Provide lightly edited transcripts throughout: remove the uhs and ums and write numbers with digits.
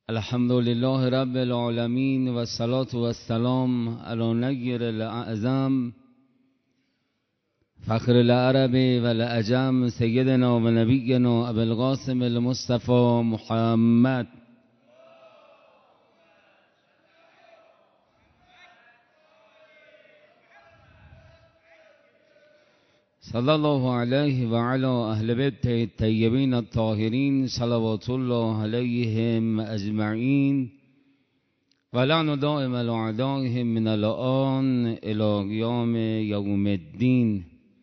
الحمد لله رب العالمين و الصلاة و السلام علی نیر الاعظم فخر العرب و العجم سیدنا و نبینا ابو القاسم المصطفى محمد صلی الله علیه و علی اهل بیت الطیبین الطاهرین صلوات الله علیهم اجمعین و لعن دائم الاعدائهم من الآن الی قیام یوم الدین.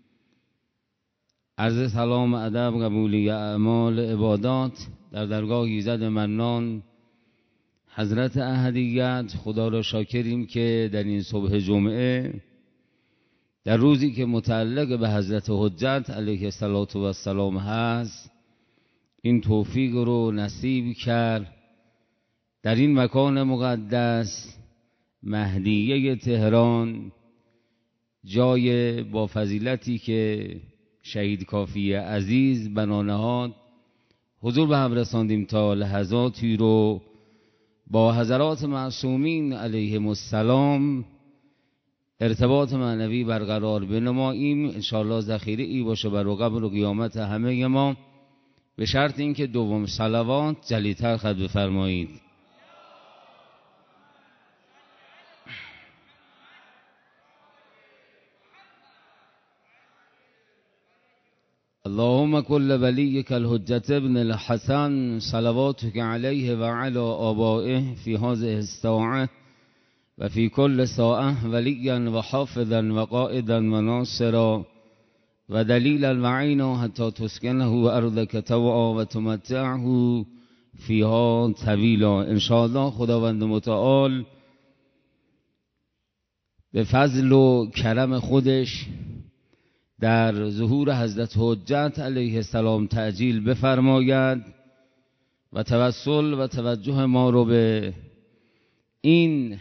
عرض سلام ادب قبولی اعمال عبادات در درگاه ایزد منان حضرت احدیت. خدا را شاکریم که در این صبح جمعه، در روزی که متعلق به حضرت حجت علیه السلام هست، این توفیق رو نصیب کرد در این مکان مقدس مهدیه تهران، جای با فضیلتی که شهید کافی عزیز بنا نهاد، حضور به هم رساندیم تا لحظاتی رو با حضرات معصومین علیهم السلام ارتباط معنوی برقرار بنماییم. انشاءالله ذخیره ای باشه بر قبر و قیامت همه ما، به شرط اینکه دوم صلوات جلیتر خط بفرمایید. اللهم كل وليك الحجة ابن الحسن صلواتك عليه وعلى آبائه في هذه الساعة وفي كل ساعة وليا وحافظا وقائدا وناصرا ودليلا وعينا حتى تسكنه أرضك طوعا وتمتعه فيها طويلا. انشاءالله خداوند متعال به فضل و کرم خودش در ظهور حضرت حجت علیه السلام تعجیل بفرماید و توسل و توجه ما رو به این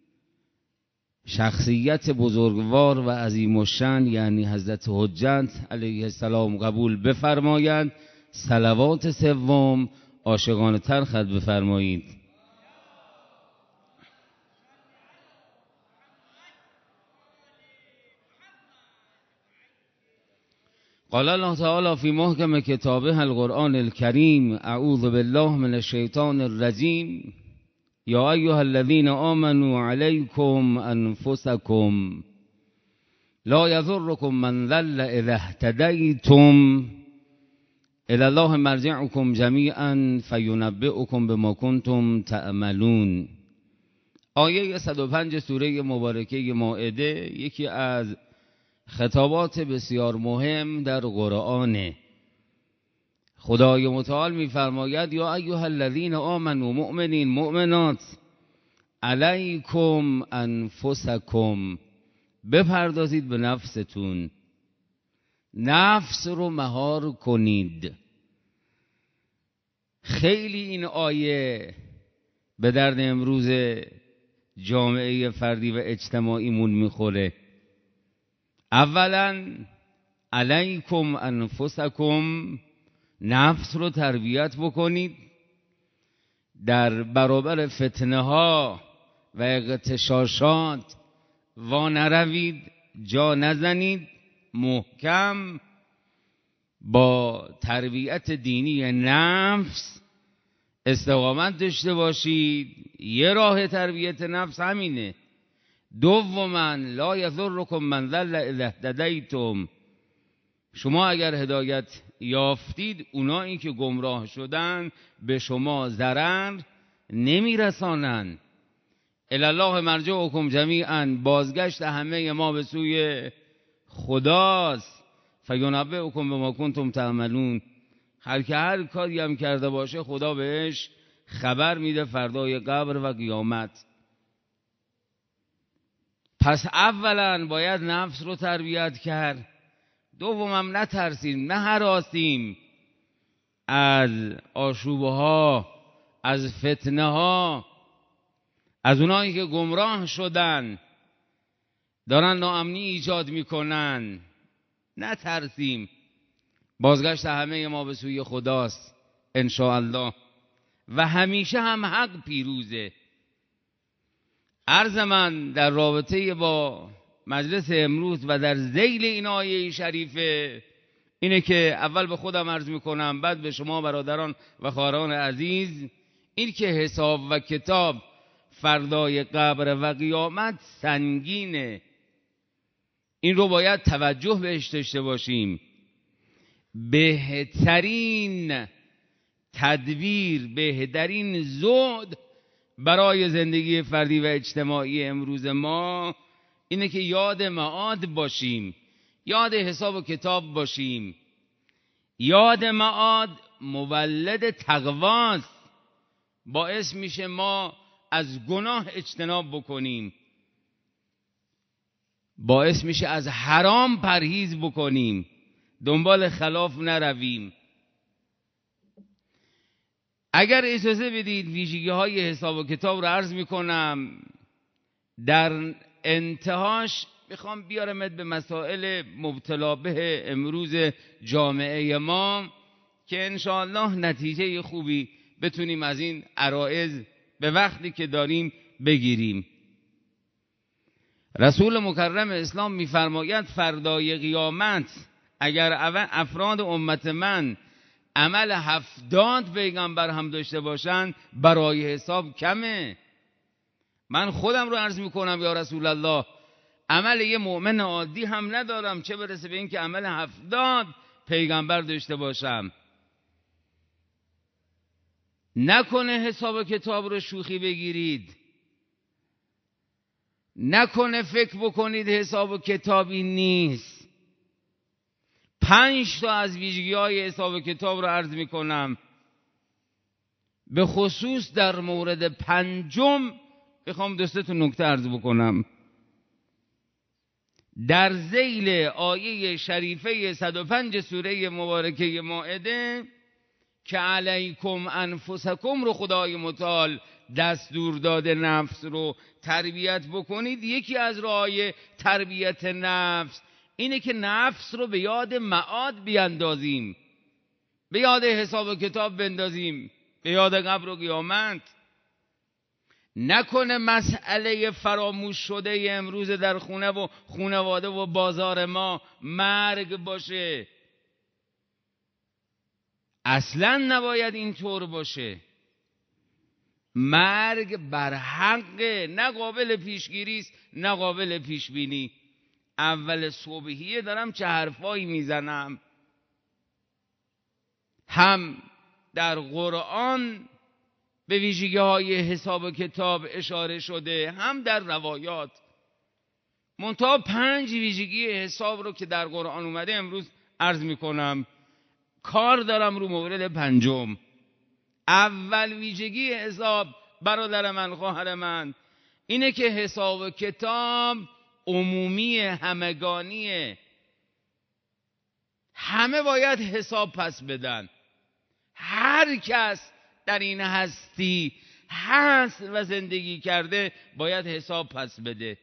شخصیت بزرگوار و عظیم الشأن یعنی حضرت حجت علیه السلام قبول بفرماید. صلوات سوم عاشقانه تر خط بفرمایید. قال الله تعالی فی محکم کتابه القرآن الکریم اعوذ بالله من الشیطان الرجیم یا ایها الذین آمنوا علیکم انفسکم لا یضرکم من ضل اذا اهتدیتم الی الله مرجعکم جمیعا فینبئکم بما کنتم تعملون. آیه 105 سوره مبارکه مائده یکی از خطابات بسیار مهم در قرآن. خدای متعال می‌فرماید یا ایها الذین آمنوا، مؤمنین مؤمنات، علیکم انفسکم، بپردازید به نفستون، نفس رو مهار کنید. خیلی این آیه به درد امروز جامعه فردی و اجتماعیمون میخوره. اولا علیکم انفسکم، نفس رو تربیت بکنید، در برابر فتنه ها و اغتشاشات وا نروید، جا نزنید، محکم با تربیت دینی نفس استقامت داشته باشید. یه راه تربیت نفس همینه. دوما لا یضرکم من ضل اذا اهتدیتم، شما اگر هدایت یافتید اونایی که گمراه شدن به شما ضرر نمیرسانند. الی الله مرجعکم جمیعا، بازگشت همه ما به سوی خداست. فینبئکم بما کنتم تعملون، هر که هر کاری هم کرده باشه خدا بهش خبر میده فردای قبر و قیامت. پس اولا باید نفس رو تربیت کرد. دومم نترسیم، نه هراسیم از آشوبه ها، از فتنه ها، از اونایی که گمراه شدن دارن ناامنی ایجاد میکنن. نترسیم، بازگشت همه ما به سوی خداست انشاءالله. و همیشه هم حق پیروزه. عرض من در رابطه با مجلس امروز و در ذیل این آیه شریفه اینه که اول به خودم عرض میکنم، بعد به شما برادران و خواهران عزیز، این که حساب و کتاب فردای قبر و قیامت سنگینه. این رو باید توجه بهش داشته باشیم. بهترین تدبیر، بهترین زود برای زندگی فردی و اجتماعی امروز ما اینه که یاد معاد باشیم، یاد حساب و کتاب باشیم. یاد معاد مولد تقواست، باعث میشه ما از گناه اجتناب بکنیم، باعث میشه از حرام پرهیز بکنیم، دنبال خلاف نرویم. اگر اجازه بدید ویژگی های حساب و کتاب رو عرض میکنم، در انتهاش میخوام بیارمت به مسائل مبتلا به امروز جامعه ما که انشاءالله نتیجه خوبی بتونیم از این عرایض به وقتی که داریم بگیریم. رسول مکرم اسلام میفرماید فردای قیامت اگر افراد امت من عمل 70 پیغمبر هم داشته باشند برای حساب کمه. من خودم رو عرض میکنم یا رسول الله، عمل یه مؤمن عادی هم ندارم، چه برسه به این که عمل 70 پیغمبر داشته باشم. نکنه حساب کتاب رو شوخی بگیرید، نکنه فکر بکنید حساب و کتابی نیست. 5 تا از ویژگی‌های حساب کتاب رو عرض میکنم، به خصوص در مورد 5م بخوام 2 تا نکته عرض بکنم. در ذیل آیه شریفه 105 سوره مبارکه مائده که علیکم انفسکم رو خدای متعال دستور داده نفس رو تربیت بکنید. یکی از راه‌های تربیت نفس اینه که نفس رو به یاد معاد بیندازیم، به یاد حساب و کتاب بندازیم، به یاد قبر و قیامت. نکنه مسئله فراموش شده امروز در خونه و خانواده و بازار ما مرگ باشه. اصلا نباید اینطور باشه. مرگ بر حقه، نه قابل پیشگیری است نه قابل پیشبینی. اول صبحیه دارم چه حرفایی میزنم، هم در قرآن به ویژگی‌های حساب و کتاب اشاره شده، هم در روایات. منتها 5 ویژگی حساب رو که در قرآن اومده امروز عرض میکنم. کار دارم رو مورد 5م. اول ویژگی حساب برادر من، خواهر من، اینه که حساب و کتاب عمومی، همگانیه. همه باید حساب پس بدن. هر کس در این هستی هست و زندگی کرده باید حساب پس بده.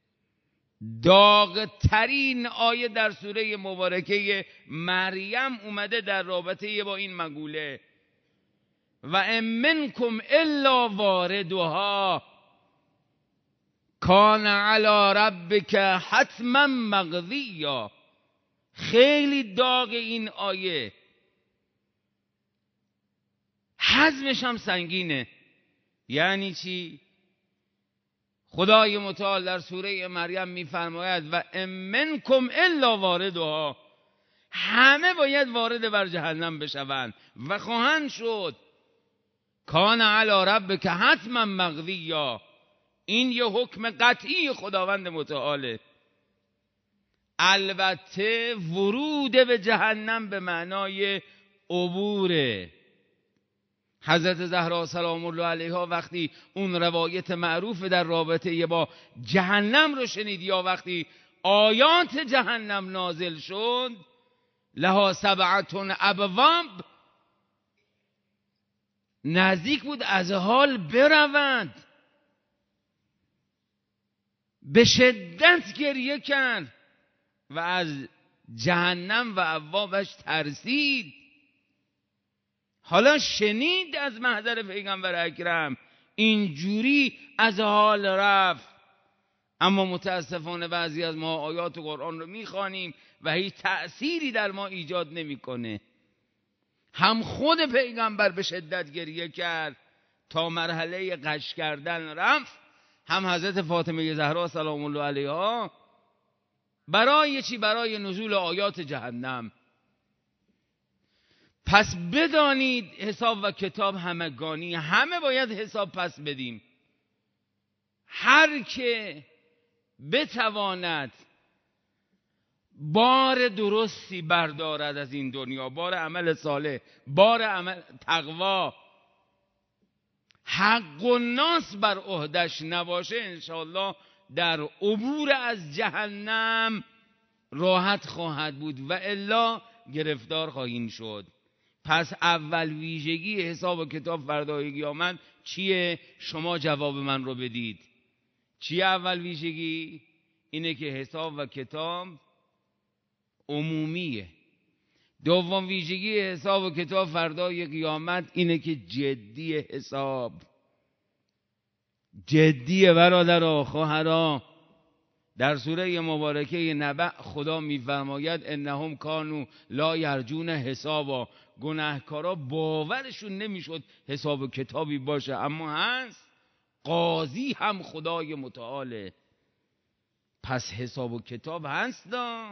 داغ ترین آیه در سوره مبارکه مریم اومده در رابطه با این مقوله. و ان منکم الا واردها کان علی ربک حتما مقضیا. خیلی داغ این آیه، حزمش هم سنگینه. یعنی چی؟ خدای متعال در سوره مریم میفرماید و ان منکم الا واردها، همه باید وارد بر جهنم بشوند و خواهند شد. کان علی ربک حتما مقضیا، این یه حکم قطعی خداوند متعاله. البته ورود به جهنم به معنای عبوره. حضرت زهرا سلام الله علیها وقتی اون روایت معروف در رابطه با جهنم رو شنید، یا وقتی آیات جهنم نازل شد، لها 7 ابواب، نزدیک بود از حال برود، به شدت گریه کرد و از جهنم و ابوابش ترسید. حالا شنید از محضر پیغمبر اکرم اینجوری از حال رفت. اما متاسفانه بعضی از ما آیات قرآن رو میخوانیم و هیچ تأثیری در ما ایجاد نمیکنه. هم خود پیغمبر به شدت گریه کرد تا مرحله غش کردن رفت، هم حضرت فاطمه زهرا سلام الله علیها. برای چی؟ برای نزول آیات جهنم. پس بدانید حساب و کتاب همگانی، همه باید حساب پس بدیم. هر که بتواند بار درستی بردارد از این دنیا، بار عمل صالح، بار عمل تقوا، حق و ناس بر عهدش نباشه، انشاءالله در عبور از جهنم راحت خواهد بود و الا گرفتار خواهیم شد. پس اول ویژگی حساب و کتاب فردای قیامت چیه؟ شما جواب من رو بدید. چیه اول ویژگی؟ اینه که حساب و کتاب عمومیه. دوم ویژگی حساب و کتاب فردای قیامت اینه که جدی حساب، جدیه برادرها خواهرها. در سوره مبارکه نبأ خدا میفرماید انهم کانوا لا یرجون حسابا. گناهکارا باورشون نمیشد حساب و کتابی باشه، اما هست. قاضی هم خدای متعاله، پس حساب و کتاب هست.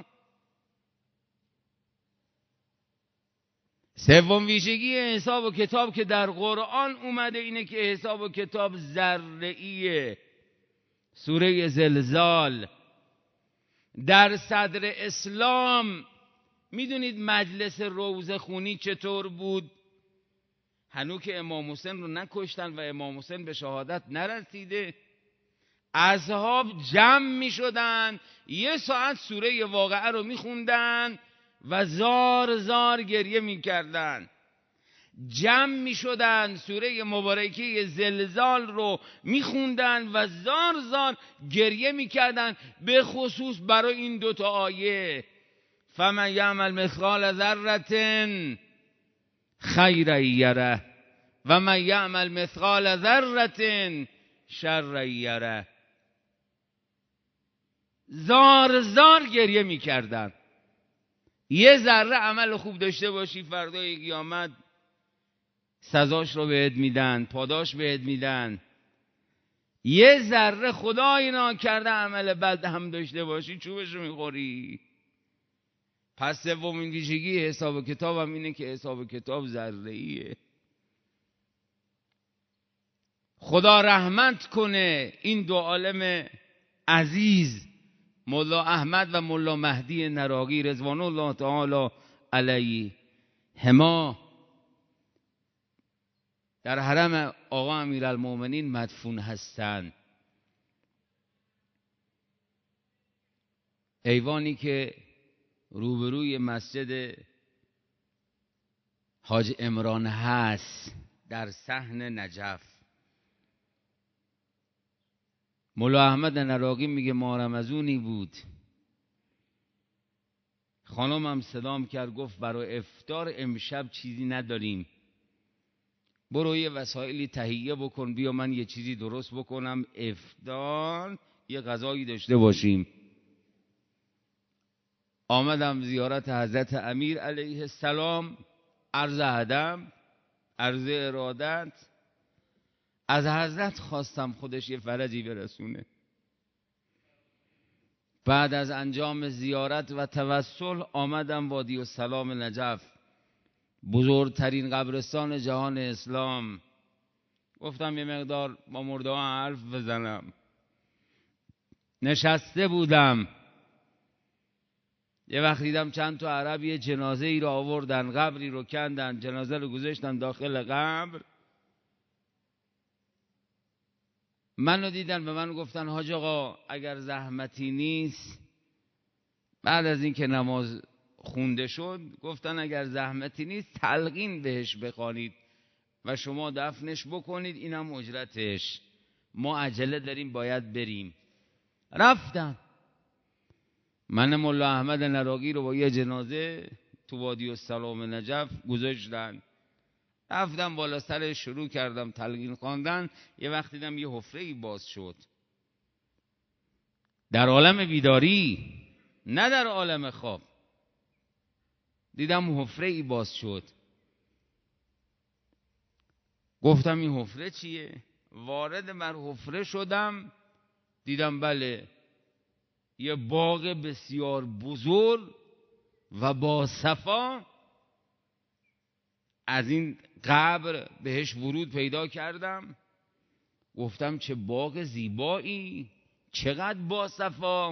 سوم ویژگی حساب و کتاب که در قرآن اومده اینه که حساب و کتاب ذره‌ایه. سوره زلزال. در صدر اسلام میدونید مجلس روزه خونی چطور بود؟ هنوز که امام حسین رو نکشتن و امام حسین به شهادت نرسیده، اصحاب جمع میشدن، 1 ساعت سوره واقعه رو میخوندن و زار زار گریه میکردن. جمع میشدن سوره مبارکه زلزال رو میخوندن و زار زار گریه میکردن، به خصوص برای این 2 آیه: فمن یعمل مثقال ذره خیرا یره و من یعمل مثقال ذره شرا یره. زار زار گریه میکردن. 1 ذره عمل خوب داشته باشی فردای قیامت سزاش رو بهت میدن، پاداش بهت میدن. 1 ذره خدای ناکرده عمل بد هم داشته باشی چوبش رو میخوری. پس سومین ویژگی حساب و کتاب هم اینه که حساب و کتاب ذره‌ایه. خدا رحمت کنه این 2 عالم عزیز، مولا احمد و مولا مهدی نراقی رضوان الله تعالی علیهما، در حرم آقا امیرالمومنین مدفون هستند. ایوانی که روبروی مسجد حاج عمران هست در صحن نجف. مولا احمد نراقی میگه ما رمضونی بود، خانمم صدام کرد گفت برای افطار امشب چیزی نداریم، برو یه وسایلی تهیه بکن بیا من یه چیزی درست بکنم افطار یه غذایی داشته باشیم. آمدم زیارت حضرت امیر علیه السلام، عرض ادب، عرض ارادت. از حضرت خواستم خودش یه فرجی برسونه. بعد از انجام زیارت و توسل آمدم وادی السلام نجف، بزرگترین قبرستان جهان اسلام. گفتم یه مقدار با مرده ها حرف بزنم. نشسته بودم، یه وقت دیدم چند تا عرب یه جنازه ای رو آوردن، قبری رو کندن، جنازه رو گذاشتن داخل قبر. منو دیدن به من گفتن حاج آقا اگر زحمتی نیست، بعد از این که نماز خونده شد گفتن اگر زحمتی نیست تلقین بهش بخوانید و شما دفنش بکنید، اینم اجرتش، ما عجله داریم باید بریم. رفتم. من مولا احمد نراقی رو با یه جنازه تو وادی السلام نجف گذاشتن. رفتم بالا سر شروع کردم تلقین خواندن. یه وقت دیدم یه حفره‌ای باز شد در عالم بیداری، نه در عالم خواب. دیدم حفره‌ای باز شد. گفتم این حفره چیه؟ وارد بر حفره شدم، دیدم بله یه باغ بسیار بزرگ و با صفا از این قبر بهش ورود پیدا کردم. گفتم چه باغ زیبایی، چقدر با صفا.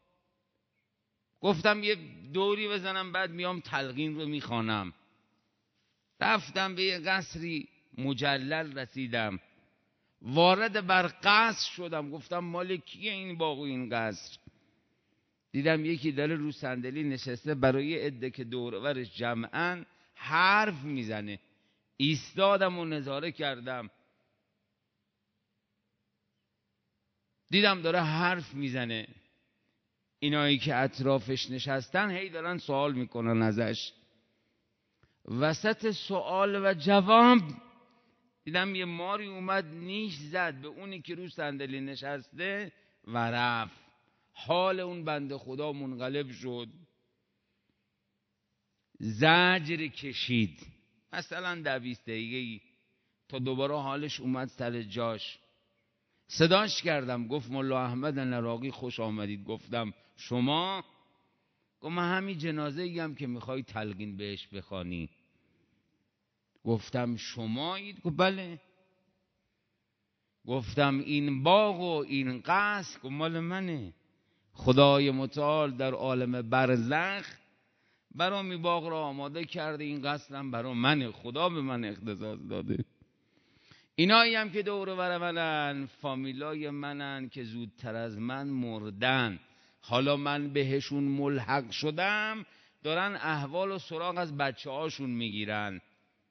گفتم یه دوری بزنم بعد میام تلقین رو میخوانم. رفتم به یه قصری مجلل رسیدم، وارد بر قصر شدم. گفتم مال کیه این باغ و این قصر؟ دیدم یکی داره رو صندلی نشسته، برای عده که دور و برش جمعن حرف میزنه. ایستادم و نظاره کردم، دیدم داره حرف میزنه. اینایی که اطرافش نشستن هی دارن سوال میکنن ازش. وسط سوال و جواب دیدم یه ماری اومد نیش زد به اونی که رو صندلی نشسته و رفت. حال اون بنده خدا منقلب شد، زجر کشید مثلا 20 دقیقه‌ای تا دوباره حالش اومد سر جاش. صداش کردم، گفت ملا احمد نراقی خوش آمدید. گفتم شما؟ گفت من همین جنازه ایم که میخوای تلقین بهش بخوانی. گفتم شمایید؟ گفت بله. گفتم این باغ و این قصر؟ گفت مال منه. خدای متعال در عالم برزخ برام این باغ را آماده کرده، این قصرم برام منه، خدا به من اختصاص داده. اینایی هم که دور و بر منن فامیلای منن که زودتر از من مردن، حالا من بهشون ملحق شدم، دارن احوال و سراغ از بچه هاشون میگیرن.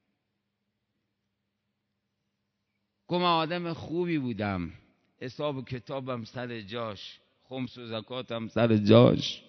گفتم آدم خوبی بودم، حساب و کتابم سر جاش، خمس و زکاتم سر جاش.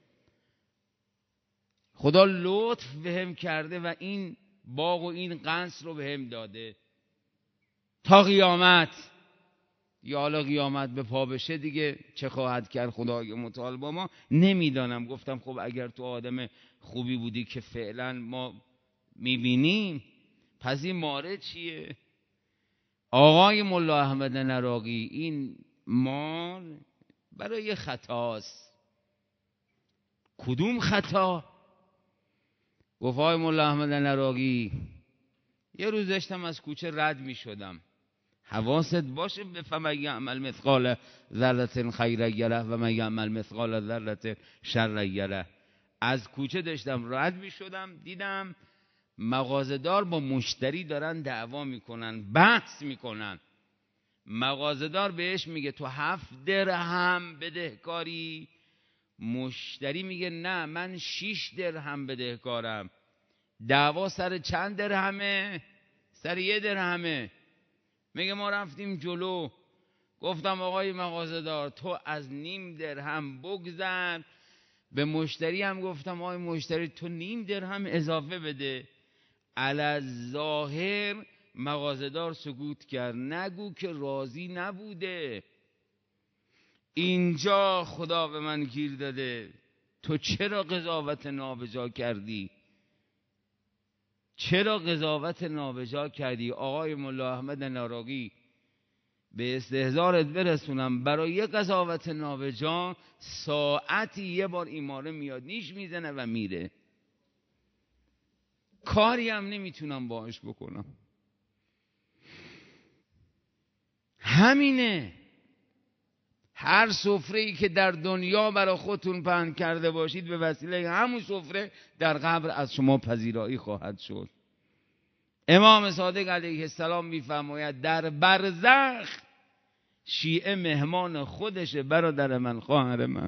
خدا لطف بهم کرده و این باغ و این قصر رو بهم داده تا قیامت. یا حالا قیامت به پا بشه دیگه چه خواهد کرد خدای متعال با ما نمیدانم. گفتم خب اگر تو آدم خوبی بودی که فعلا ما میبینیم، پس این ماره چیه؟ آقای ملا احمد نراقی این مال برای خطاست. کدوم خطا؟ گفت آقای ملا احمد نراقی یه روز داشتم از کوچه رد می شدم، حواست باشه به فمن یعمل مثقال ذره خیرا یره و من یعمل مثقال ذره شرا یره. از کوچه داشتم رد می شدم، دیدم مغازه‌دار با مشتری دارن دعوا میکنن، بحث میکنن. مغازه‌دار بهش میگه تو 7 درهم بدهکاری، مشتری میگه نه من 6 درهم بدهکارم. دعوا سر چند درهمه؟ سر 1 درهمه. میگه ما رفتیم جلو، گفتم آقای مغازه‌دار تو از 0.5 درهم بگذر. به مشتری هم گفتم آقای مشتری تو 0.5 درهم اضافه بده. علی ظاهر مغازه‌دار سکوت کرد، نگو که راضی نبوده. اینجا خدا به من گیر داده تو چرا قضاوت نابجا کردی؟ چرا قضاوت نابجا کردی؟ آقای ملا احمد نراقی به استحضارت برسونم، برای یک قضاوت نابجا ساعتی یه بار ایماره میاد نیش میزنه و میره، کاری هم نمیتونم باهاش بکنم. همینه. هر سفره‌ای که در دنیا برای خودتون پهن کرده باشید به وسیله همون سفره در قبر از شما پذیرایی خواهد شد. امام صادق علیه السلام میفرماید در برزخ شیعه مهمان خودشه، برادر من، خواهر من.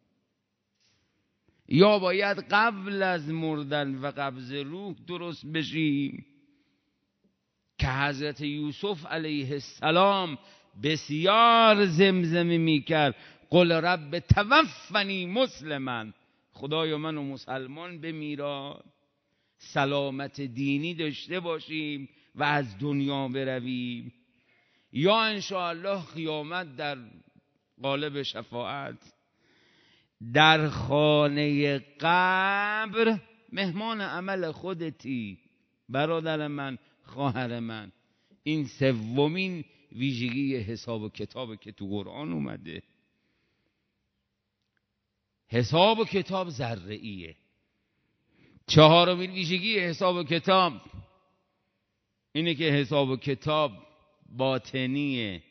یا باید قبل از مردن و قبض روح درست بشیم که حضرت یوسف علیه السلام بسیار زمزمه میکرد قل رب توفنی مسلما، خدایا منو مسلمان بمیران. سلامت دینی داشته باشیم و از دنیا برویم، یا انشاءالله قیامت در قالب شفاعت در خانه قبر مهمان عمل خودتی برادر من، خواهر من. این سومین ویژگی حساب و کتاب که تو قرآن اومده. حساب و کتاب ذره‌ایه. چهارمین ویژگی حساب و کتاب اینه که حساب و کتاب باطنیه.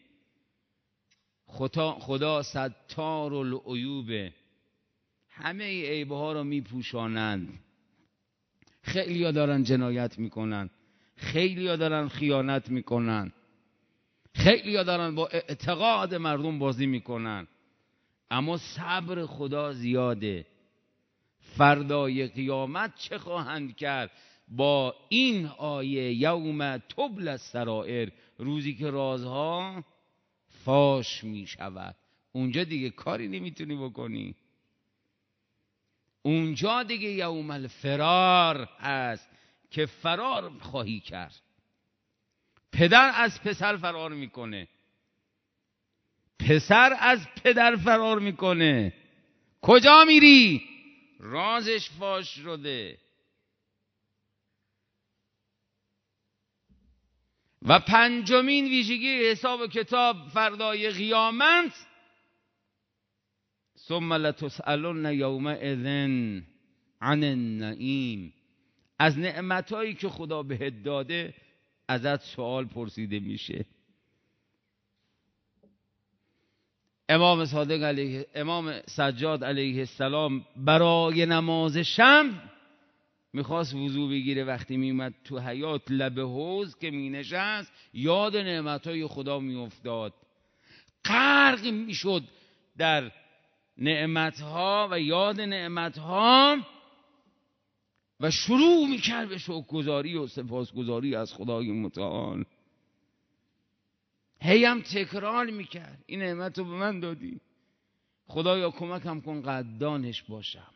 خدا ستار العیوبه، همه عیبها رو میپوشانند. خیلی ها دارن جنایت میکنن، خیلی ها دارن خیانت میکنن، خیلی ها دارن با اعتقاد مردم بازی میکنن، اما صبر خدا زیاده. فردای قیامت چه خواهند کرد با این آیه؟ یوم تبلی السرائر، روزی که رازها فاش می شود. اونجا دیگه کاری نمیتونی بکنی. اونجا دیگه یوم الفرار هست که فرار خواهی کرد. پدر از پسر فرار میکنه، پسر از پدر فرار میکنه. کجا میری؟ رازش فاش شده. و پنجمین ویژگی حساب کتاب فردای قیامت، ثم لتسألن یومئذ عن النعیم، از نعمتایی که خدا بهت داده ازت سوال پرسیده میشه. امام سجاد علیه السلام برای نماز شب میخواست وضو بگیره. وقتی میومد تو حیاط لب حوض که مینشست، یاد نعمتهای خدا میافتاد، غرق میشد در نعمتها و یاد نعمتها و شروع میکرد به شکرگزاری و سپاسگزاری از خدای متعال. هی هم تکرار میکرد این نعمت رو به من دادی، خدایا کمکم کن قدردانش باشم.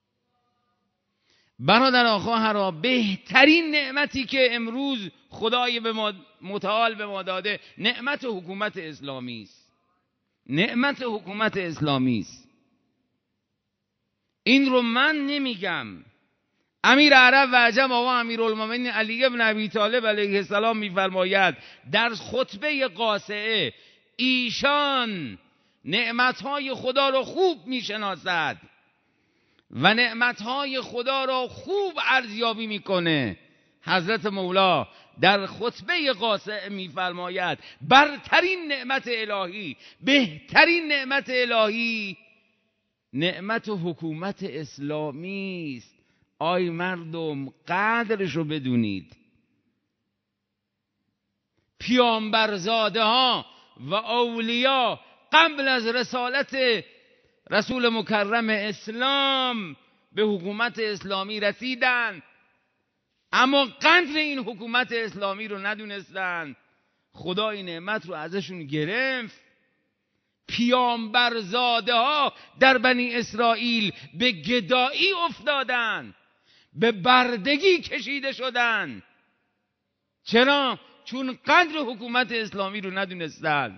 برادر خواهرها، بهترین نعمتی که امروز خدای متعال به ما داده نعمت حکومت اسلامی است. نعمت حکومت اسلامی است. این رو من نمیگم، امیر عرب و عجم آقا امیرالمومنین علی بن ابی طالب علیه السلام میفرماید در خطبه قاصعه ایشان نعمتهای خدا رو خوب میشناسد و نعمتهای خدا را خوب ارزیابی میکنه. حضرت مولا در خطبه قاصعه میفرماید برترین نعمت الهی، بهترین نعمت الهی نعمت حکومت اسلامی است. آی مردم، قدرش رو بدونید. پیامبرزاده ها و اولیا قبل از رسالت رسول مکرم اسلام به حکومت اسلامی رسیدند، اما قدر این حکومت اسلامی رو ندونستند. خدا این نعمت رو ازشون گرفت. پیامبرزاده ها در بنی اسرائیل به گدایی افتادند، به بردگی کشیده شدند. چرا؟ چون قدر حکومت اسلامی رو ندونستند.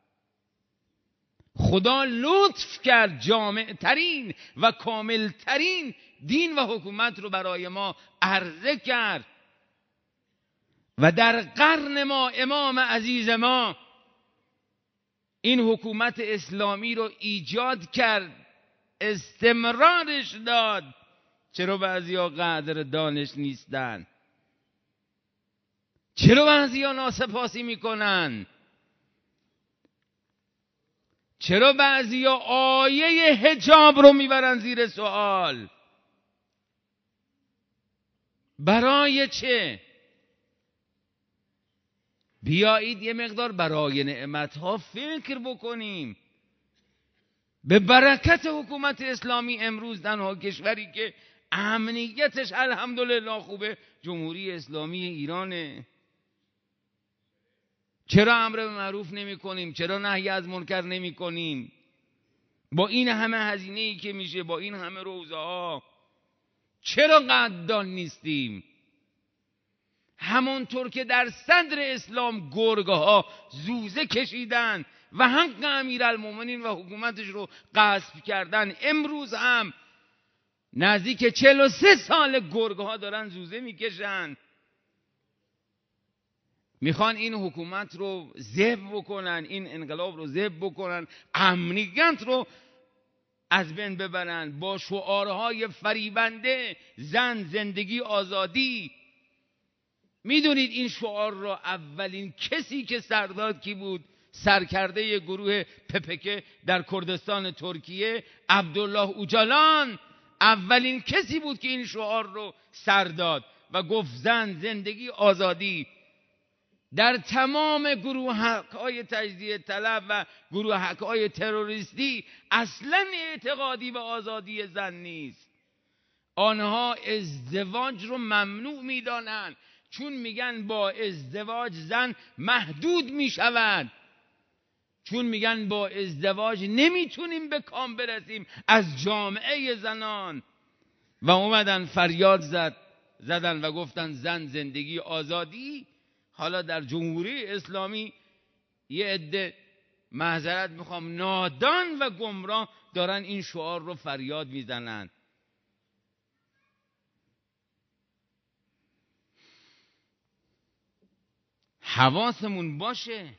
خدا لطف کرد جامع ترین و کامل ترین دین و حکومت رو برای ما عرضه کرد و در قرن ما امام عزیز ما این حکومت اسلامی رو ایجاد کرد، استمرارش داد. چرا بعضیا قدر دانش نیستن؟ چرا بعضیا ناسپاسی میکنن؟ چرا بعضیا آیه حجاب رو میبرن زیر سوال؟ برای چه؟ بیایید یه مقدار برای نعمتها فکر بکنیم. به برکت حکومت اسلامی امروز تنها کشوری که امنیتش الحمدلله خوبه جمهوری اسلامی ایرانه. چرا امر به معروف نمی کنیم؟ چرا نهی از منکر نمی کنیم؟ با این همه هزینه‌ای که میشه، با این همه روزه ها، چرا قدردان نیستیم؟ همانطور که در صدر اسلام گرگ‌ها زوزه کشیدن و حق امیرالمومنین و حکومتش رو غصب کردن، امروز هم نزدیک 43 سال گرگ‌ها دارن زوزه میکشن، میخوان این حکومت رو ذبح بکنن، این انقلاب رو ذبح بکنن، امنیت رو از بین ببرن با شعارهای فریبنده زن، زندگی، آزادی. میدونید این شعار رو اولین کسی که سرداد کی بود؟ سرکرده گروه پپک در کردستان ترکیه، عبدالله اوجالان، اولین کسی بود که این شعار رو سرداد و گفت زن، زندگی، آزادی. در تمام گروه‌های تجزیه طلب و گروه‌های تروریستی اصلا اعتقادی به آزادی زن نیست. آنها ازدواج رو ممنوع می‌دانند، چون میگن با ازدواج زن محدود میشود، چون میگن با ازدواج نمیتونیم به کام برسیم از جامعه زنان. و اومدن فریاد زدن و گفتن زن، زندگی، آزادی. حالا در جمهوری اسلامی یه عده، معذرت میخوام، نادان و گمراه دارن این شعار رو فریاد میزنن. حواسمون باشه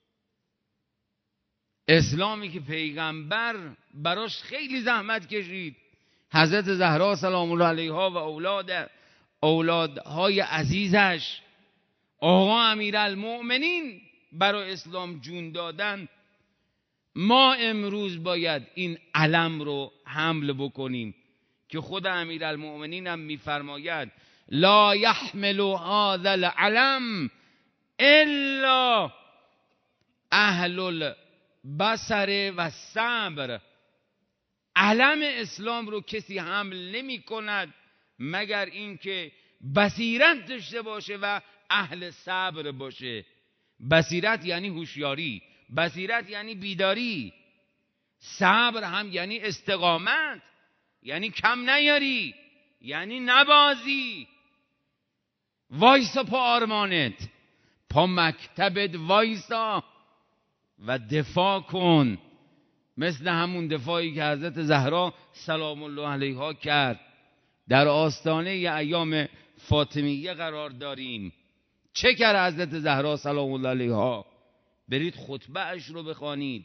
اسلامی که پیغمبر براش خیلی زحمت کشید، حضرت زهرا سلام الله علیها و اولادهای عزیزش، آقا امیرالمؤمنین برای اسلام جون دادن، ما امروز باید این علم رو حمل بکنیم که خود امیرالمؤمنین هم میفرماید لا یحمل هذا العلم الا اهل البصر و صبر. علم اسلام رو کسی حمل نمی کند مگر اینکه بصیرت داشته باشه و اهل صبر باشه. بصیرت یعنی هوشیاری، بصیرت یعنی بیداری، صبر هم یعنی استقامت، یعنی کم نیاری، یعنی نبازی. وایسا پا آرمانت، پا مکتبت وایسا و دفاع کن، مثل همون دفاعی که حضرت زهرا سلام الله علیها کرد. در آستانه ایام فاطمیه قرار داریم. چه کرد حضرت زهرا سلام الله علیها؟ برید خطبه اش رو بخوانید.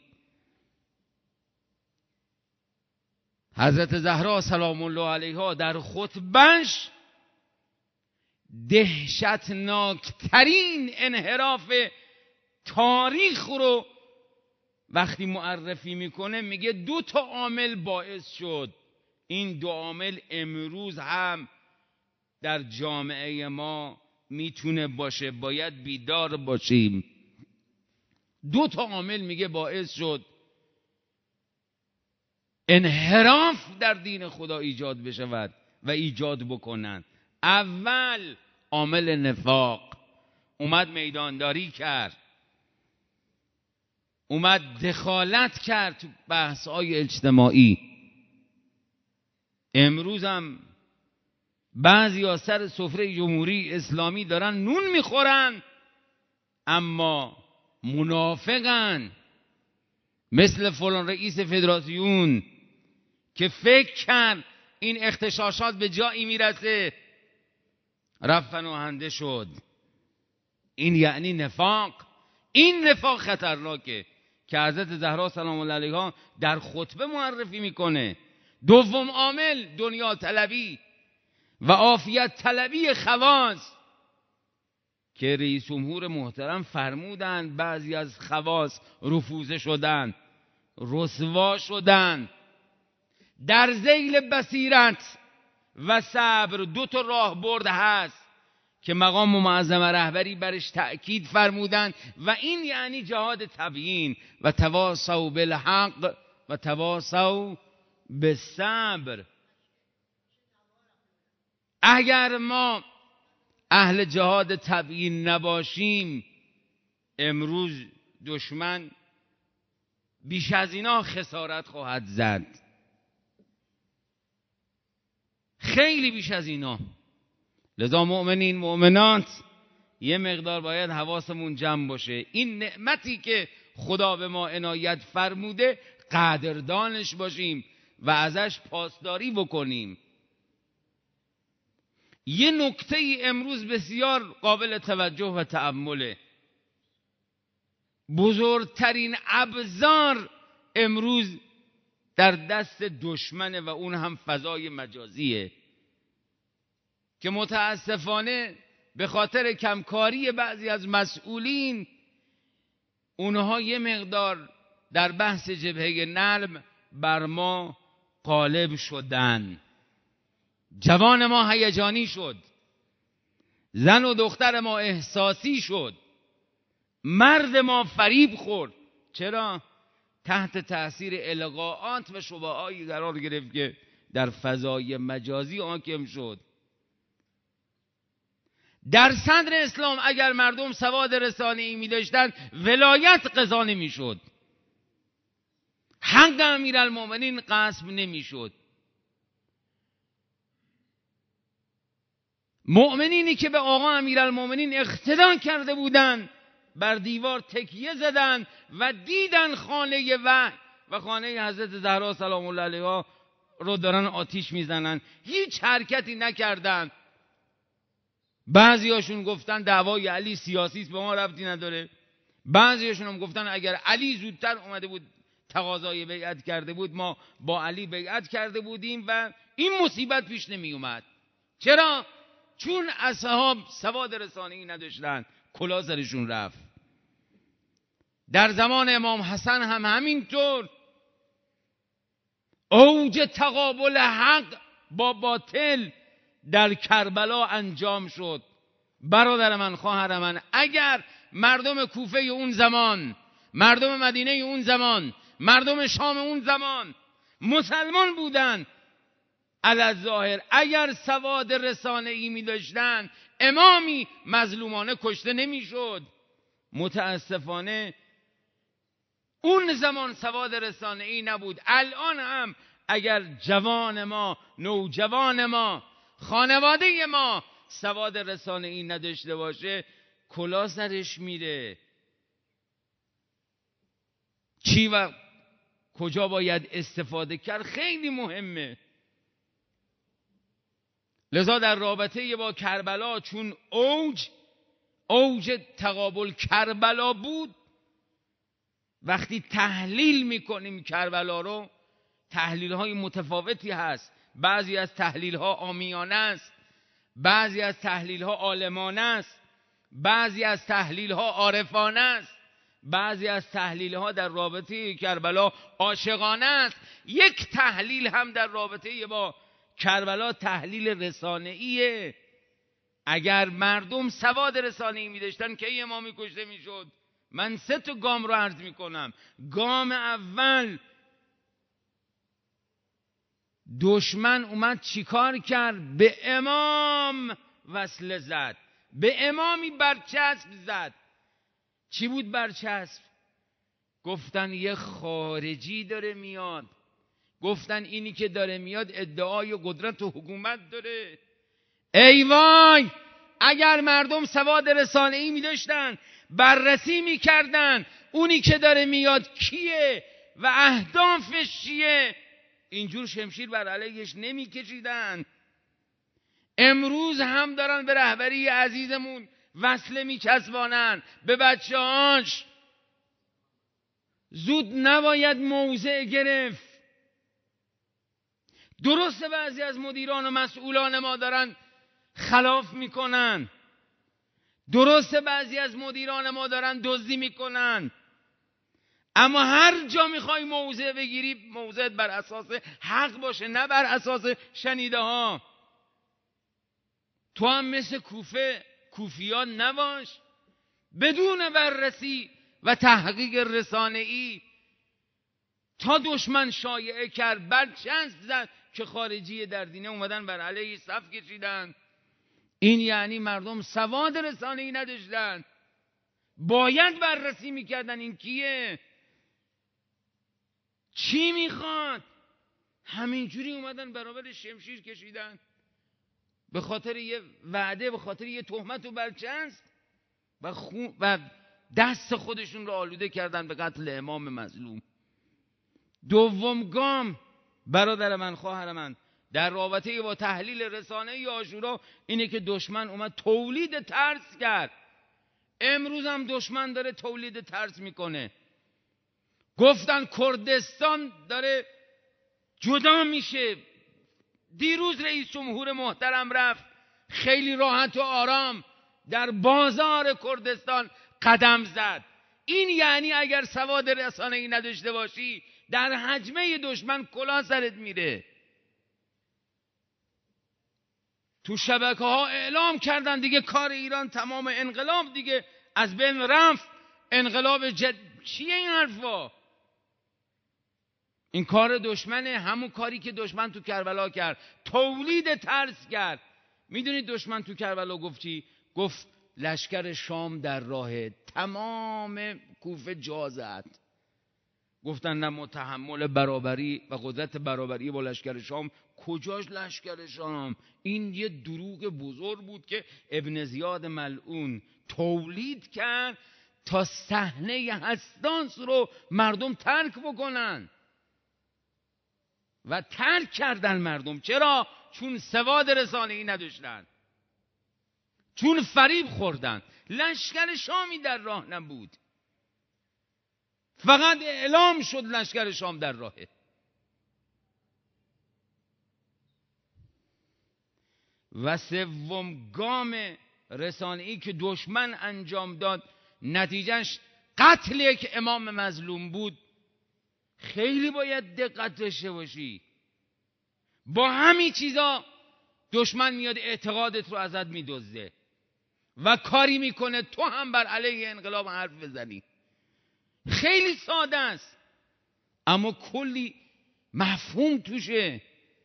حضرت زهرا سلام الله علیها در خطبهش دهشتناکترین انحراف تاریخ رو وقتی معرفی میکنه، میگه 2 عامل باعث شد این 2 عامل امروز هم در جامعه ما میتونه باشه، باید بیدار باشیم. 2 عامل میگه باعث شد انحراف در دین خدا ایجاد بشود و ایجاد بکنن. اول عامل نفاق، اومد میدانداری کرد، اومد دخالت کرد تو بحث‌های اجتماعی. امروز هم بعضی سر سفره جمهوری اسلامی دارن نون میخورن اما منافقن، مثل فلان رئیس فدراسیون که فکر کرد این اغتشاشات به جایی میرسه رفت پناهنده شد. این یعنی نفاق. این نفاق خطرناکه که حضرت زهرا سلام الله علیها در خطبه معرفی میکنه. 2 عامل دنیا طلبی و عافیت طلبی خواص که رئیس جمهور محترم فرمودن بعضی از خواص رفوزه شدن، رسوا شدن. در ذیل بصیرت و صبر 2 راهبرد هست که مقام معظم رهبری برش تأکید فرمودن و این یعنی جهاد تبیین و تواصوا بالحق و تواصوا بالصبر. اگر ما اهل جهاد تبیین نباشیم، امروز دشمن بیش از اینا خسارت خواهد زد. خیلی بیش از اینا. لذا مؤمنین مؤمنات یه مقدار باید حواسمون جمع باشه. این نعمتی که خدا به ما عنایت فرموده قدردانش باشیم و ازش پاسداری بکنیم. یه نکته ای امروز بسیار قابل توجه و تأمله. بزرگترین ابزار امروز در دست دشمنه و اون هم فضای مجازیه که متاسفانه به خاطر کمکاری بعضی از مسئولین اونها یه مقدار در بحث جبهه نرم بر ما غالب شدن. جوان ما هیجانی شد، زن و دختر ما احساسی شد، مرد ما فریب خورد. چرا؟ تحت تأثیر القاءات و شبهاتی قرار گرفت که در فضای مجازی حاکم شد. در صدر اسلام اگر مردم سواد رسانه‌ای می داشتن ولایت قضا نمی شد، حق امیرالمومنین غصب نمی شد. مؤمنینی که به آقا امیرالمومنین اقتدا کرده بودند بر دیوار تکیه زدند و دیدن خانه وحی و خانه حضرت زهرا سلام الله علیها رو دارن آتیش میزنن، هیچ حرکتی نکردند. بعضیاشون گفتن دعوای علی سیاسی است، به ما ربطی نداره. بعضیاشون هم گفتن اگر علی زودتر اومده بود تقاضای بیعت کرده بود ما با علی بیعت کرده بودیم و این مصیبت پیش نمی اومد. چرا؟ چون اصحاب سواد رسانه‌ای نداشتن، کلاه سرشون رفت. در زمان امام حسن هم همینطور اوج تقابل حق با باطل در کربلا انجام شد. برادر من، خواهر من، اگر مردم کوفه اون زمان، مردم مدینه اون زمان، مردم شام اون زمان مسلمان بودن علی ظاهر، اگر سواد رسانه‌ای می داشتن امامی مظلومانه کشته نمی شد. متاسفانه اون زمان سواد رسانه‌ای نبود. الان هم اگر جوان ما، نوجوان ما، خانواده ما سواد رسانه‌ای نداشته باشه کلاه سرش میره. چی و کجا باید استفاده کرد خیلی مهمه. لذا در رابطه با کربلا چون اوج تقابل کربلا بود، وقتی تحلیل میکنیم کربلا رو، تحلیل های متفاوتی هست. بعضی از تحلیل ها عامیانه است، بعضی از تحلیل ها عالمانه است، بعضی از تحلیل ها عارفانه است، بعضی از تحلیل ها در رابطه کربلا عاشقانه است. یک تحلیل هم در رابطه با کربلا تحلیل رسانه‌ایه. اگر مردم سواد رسانه‌ای می‌داشتن که امامی کشته می‌شد. من 3 گام رو عرض می‌کنم. گام اول، دشمن اومد چیکار کرد؟ به امام وصله زد، به امامی برچسب زد. چی بود برچسب؟ گفتن یه خارجی داره میاد، گفتن اینی که داره میاد ادعای قدرت و حکومت داره. ای وای، اگر مردم سواد رسانه‌ای می داشتن بررسی می کردن اونی که داره میاد کیه و اهدافش چیه، اینجور شمشیر بر علیهش نمی کشیدن. امروز هم دارن به رهبری عزیزمون وصله می چسبانن، به بچه هاش. زود نباید موضع گرفت. درسته بعضی از مدیران و مسئولان ما دارن خلاف میکنن، درسته بعضی از مدیران ما دارن دزدی میکنن، اما هر جا میخوای موضع بگیری موضعت بر اساس حق باشه، نه بر اساس شنیده ها. تو هم مثل کوفیان نباش. بدون بررسی و تحقیق رسانه‌ای تا دشمن شایعه کرد برچسب زد که خارجی در دینه اومدن بر علیه صف کشیدن. این یعنی مردم سواد رسانه‌ای نداشتن، باید بررسی میکردن این کیه، چی میخواد. همینجوری اومدن برابر شمشیر کشیدن. به خاطر یه وعده، به خاطر یه تهمت و برچسب و دست خودشون رو آلوده کردن به قتل امام مظلوم. دوم گام برادر من، خواهر من، در رابطه با تحلیل رسانه عاشورا اینه که دشمن اومد تولید ترس کرد. امروز هم دشمن داره تولید ترس میکنه. گفتن کردستان داره جدا میشه. دیروز رئیس جمهور محترم رفت خیلی راحت و آرام در بازار کردستان قدم زد. این یعنی اگر سواد رسانه‌ای نداشته باشی در حجمه دشمن کلاه سرت میره. تو شبکه ها اعلام کردن دیگه کار ایران تمام، انقلاب دیگه از بین رفت، انقلاب چیه این حرفا؟ این کار دشمنه، همون کاری که دشمن تو کربلا کرد، تولید ترس کرد. میدونید دشمن تو کربلا گفت چی؟ گفت لشکر شام در راه، تمام کوفه جا زد. گفتن نه متحمل برابری و قدرت برابری با لشکر شام. کجاش لشکر شام؟ این یه دروغ بزرگ بود که ابن زیاد ملعون تولید کرد تا صحنه حساس رو مردم ترک بکنن و ترک کردن مردم. چرا؟ چون سواد رسانه‌ای نداشتن، چون فریب خوردن. لشکر شامی در راه نبود، فقط اعلام شد لشکر شام در راهه. و سوم گام رسانه‌ای که دشمن انجام داد، نتیجهش قتل یک امام مظلوم بود. خیلی باید دقت داشته باشی. با همین چیزا دشمن میاد اعتقادت رو ازت میدزده و کاری میکنه تو هم بر علیه انقلاب حرف بزنی. خیلی ساده است اما کلی مفهوم توشه.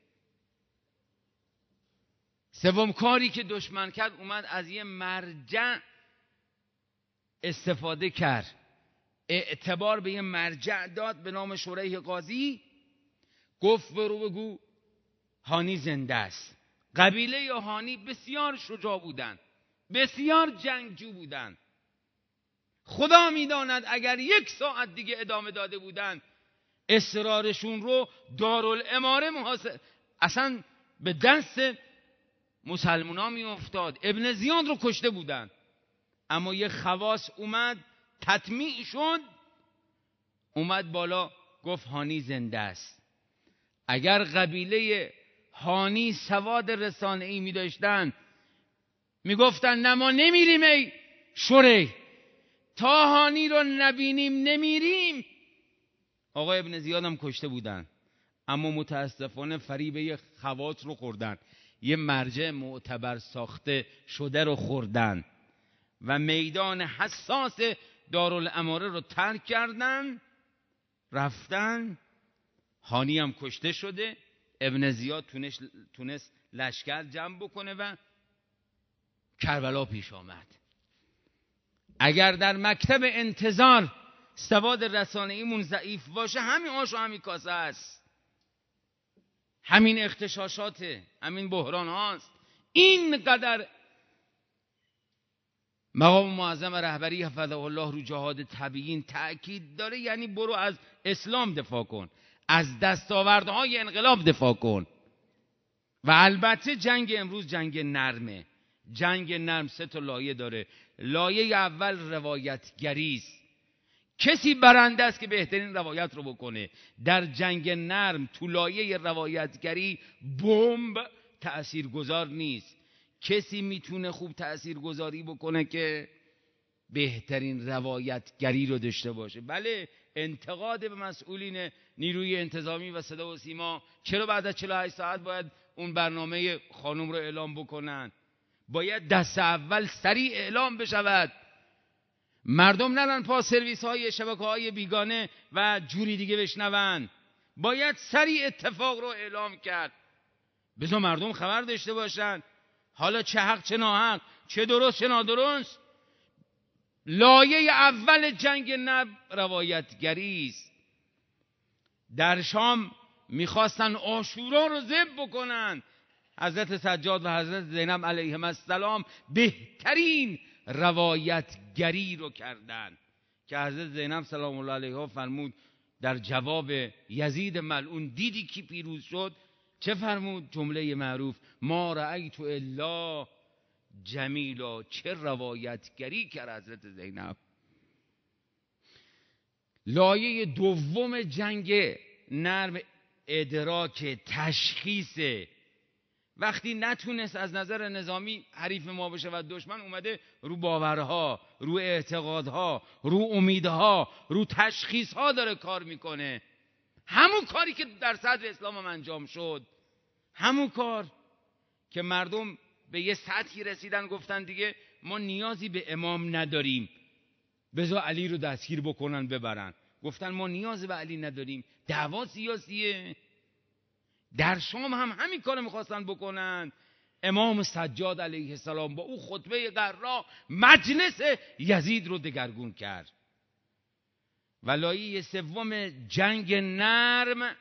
سوم کاری که دشمن کرد، اومد از یه مرجع استفاده کرد، اعتبار به یه مرجع داد به نام شریح قاضی. گفت برو بگو هانی زنده است. قبیله یا هانی بسیار شجاع بودند، بسیار جنگجو بودند. خدا میداند اگر 1 ساعت دیگه ادامه داده بودند اصرارشون رو دارالاماره اصلا به دست مسلمونا می افتاد. ابن زیاد رو کشته بودن. اما یه خواص اومد تطمیع شد، اومد بالا گفت هانی زنده است. اگر قبیله هانی سواد رسانه‌ای می داشتن می گفتن نه ما نمیریم ای شریح، تا هانی رو نبینیم نمیریم. آقا ابن زیاد هم کشته بودن، اما متاسفانه فریب یه خواص رو خوردن، یه مرجع معتبر ساخته شده رو خوردن و میدان حساس دارالاماره رو ترک کردن، رفتن. هانی هم کشته شده. ابن زیاد تونست لشکر جمع بکنه و کربلا پیش آمد. اگر در مکتب انتظار سواد رسانه‌ایمون ضعیف باشه، همین آش و همین کاسه است، همین اغتشاشاته، همین بحران هاست. اینقدر مقام معظم رهبری حفظه الله رو جهاد تبیین تأکید داره، یعنی برو از اسلام دفاع کن، از دستاوردهای انقلاب دفاع کن. و البته جنگ امروز جنگ نرمه. جنگ نرم 3 لایه داره. لایه اول روایتگری است. کسی برنده است که بهترین روایت رو بکنه. در جنگ نرم تو لایه روایتگری بمب تأثیرگذار نیست. کسی میتونه خوب تأثیرگذاری بکنه که بهترین روایتگری رو داشته باشه. بله، انتقاد به مسئولین نیروی انتظامی و صدا و سیما، چرا بعد از 48 ساعت باید اون برنامه خانم رو اعلام بکنن؟ باید دست اول سریع اعلام بشود، مردم نرن پا سرویس های شبکه های بیگانه و جوری دیگه بشنون. باید سریع اتفاق رو اعلام کرد، بذار مردم خبر داشته باشن، حالا چه حق چه ناحق، چه درست چه نادرست. لایه اول جنگ نب روایتگری است. در شام میخواستن عاشورا رو ذبح بکنن. حضرت سجاد و حضرت زینب علیهم السلام بهترین روایتگری رو کردن که حضرت زینب سلام الله علیها فرمود در جواب یزید ملعون دیدی کی پیروز شد؟ چه فرمود؟ جمله معروف ما رأیت الا جمیلا. چه روایتگری کرد حضرت زینب. لایه دوم جنگ نرم ادراک تشخیص. وقتی نتونست از نظر نظامی حریف ما بشه و دشمن اومده رو باورها، رو اعتقادها، رو امیدها، رو تشخیصها داره کار میکنه. همون کاری که در صدر اسلام هم انجام شد، همون کار که مردم به یه سطحی رسیدن گفتن دیگه ما نیازی به امام نداریم، بذار علی رو دستگیر بکنن ببرن. گفتن ما نیازی به علی نداریم، دعوا سیاسیه. در شام هم همین کار میخواستن بکنن. امام سجاد علیه السلام با او خطبه قرا مجلس یزید رو دگرگون کرد. و لایه سوم جنگ نرم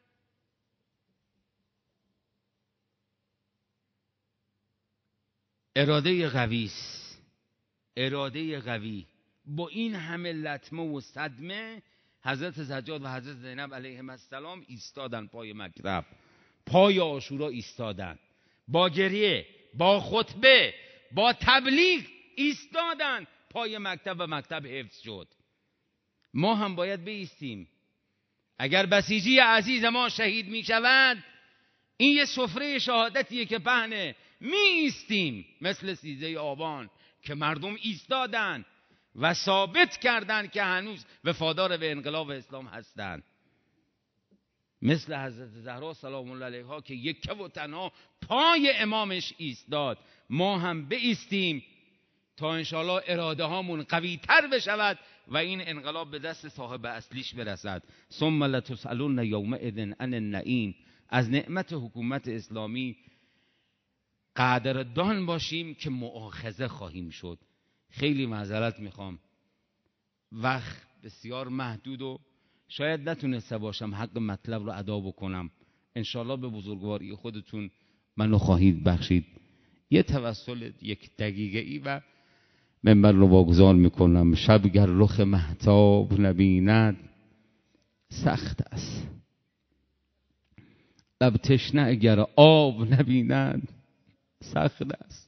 اراده قوی است. اراده قوی. با این همه لطمه و صدمه حضرت سجاد و حضرت زینب علیهم السلام ایستادن پای مکتب، پای عاشورا ایستادن، با گریه، با خطبه، با تبلیغ ایستادن پای مکتب و مکتب حفظ شد. ما هم باید بایستیم. اگر بسیجی عزیز ما شهید می شود، این یه سفره شهادتیه که پهنه. می ایستیم مثل 13 آبان که مردم ایستادن و ثابت کردند که هنوز وفادار به انقلاب اسلام هستند. مثل حضرت زهرا سلام الله علیها که یکه و تنها پای امامش ایستاد. ما هم بایستیم تا انشاءالله اراده هامون قوی تر بشود و این انقلاب به دست صاحب اصلیش برسد. ثم لتسألن یومئذ عن النعیم. از نعمت حکومت اسلامی قدردان باشیم که مؤاخذه خواهیم شد. خیلی معذرت میخوام، وقت بسیار محدود و شاید نتونسته باشم حق مطلب رو ادا بکنم. انشالله به بزرگواری خودتون منو خواهید بخشید. یه توسل 1 دقیقه ای و منبر رو واگذار میکنم. شب گر رخ مهتاب نبیند سخت است، لب تشنه اگر آب نبیند سخت است.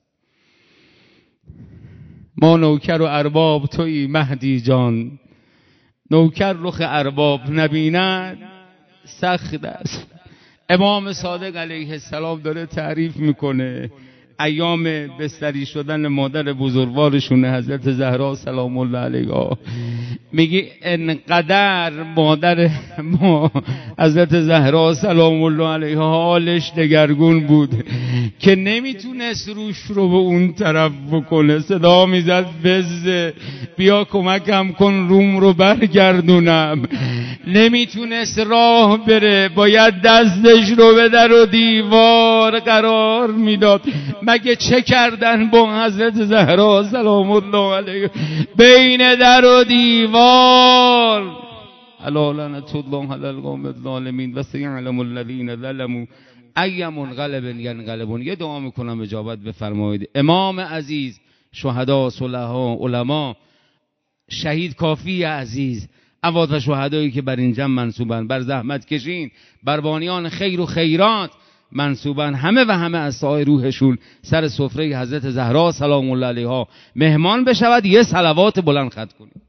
ما نوکر و ارباب تویی مهدی جان، نوکر رخ ارباب نبیند سخت است. امام صادق علیه السلام داره تعریف میکنه ایام بستری شدن مادر بزرگوارشون حضرت زهرا سلام الله علیها. میگه انقدر مادر ما حضرت زهرا سلام الله علیها حالش دگرگون بود که نمیتونست روش رو به اون طرف بکنه. صدا میزد بزه بیا کمکم کن روم رو برگردونم. نمیتونست راه بره، باید دستش رو به در و دیوار قرار میداد. مگه چه کردن با حضرت زهرا سلام الله علیها؟ بین در و دیوار. الا لعنت الله علی القوم الظالمین و سیعلم الذین ظلموا ای منقلب ینقلبون. یه دعا میکنم اجابت بفرمایید. امام عزیز، شهدا، صلحا، علما، شهید کافی عزیز، اموات و شهدایی که بر این جمع منصوبن، بر زحمت کشین، بر بانیان خیر و خیرات منصوبن، همه و همه از سایه روحشون سر سفره حضرت زهرا سلام الله علیها مهمان بشود. یه صلوات بلند ختم کنید.